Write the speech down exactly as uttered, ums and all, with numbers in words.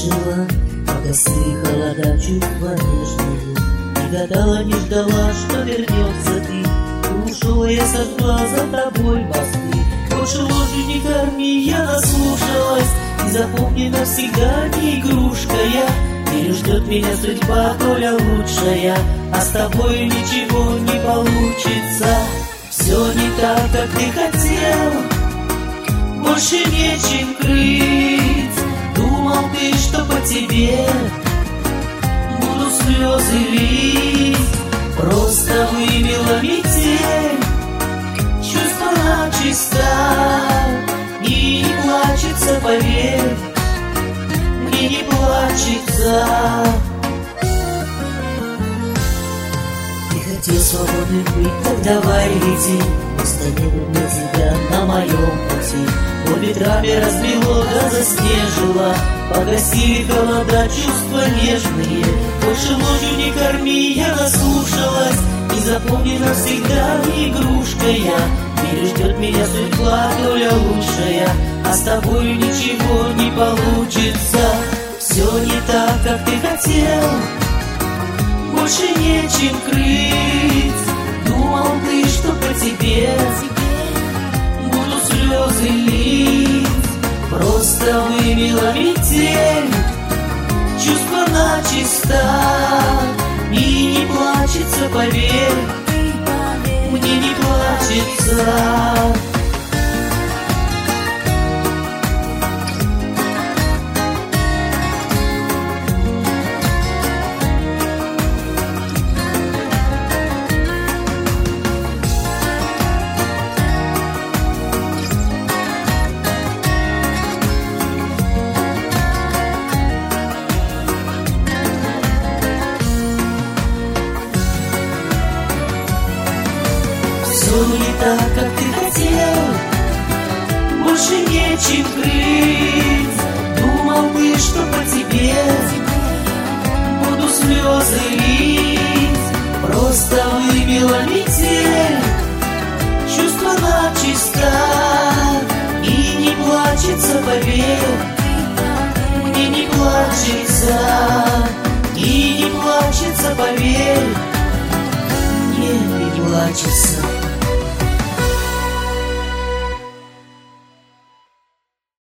жила, погасили холода чувства нежные. Не гадала, не ждала, что вернется ты. И ушел я со дна за тобой мосты. Больше ложью не корми, я наслушалась. И запомни навсегда, не игрушка я. Или ждет меня судьба, доля лучшая, а с тобой ничего не получится. Все не так, как ты хотел, больше нечем крыть. Думал ты, что по тебе буду слезы лить. Просто вымела метель, чувство начисто. И не плачется, поверь, мне не плачется. Ты хотел свободным быть, так давай лети. Просто не было для тебя на моем пути. Но ветрами разбило, да заснежило. Погасили холода, чувства нежные. Больше ложью не корми, я наслушалась. И запомни навсегда, не игрушка я. Или ждет меня судьба, доля лучшая, а с тобой ничего не получится. Все не так, как ты хотел, больше нечем крыть. Думал ты, что по тебе буду слезы лить. Просто вымела метель, чувство начисто. И не плачется, поверь, мне не плачется. Все не так, как ты хотел, больше нечем крыть. Думал ты, что по тебе буду слезы лить. Просто выбила метель, чувство начисто. И не плачется, поверь, мне не плачется. И не плачется, поверь, мне не плачется.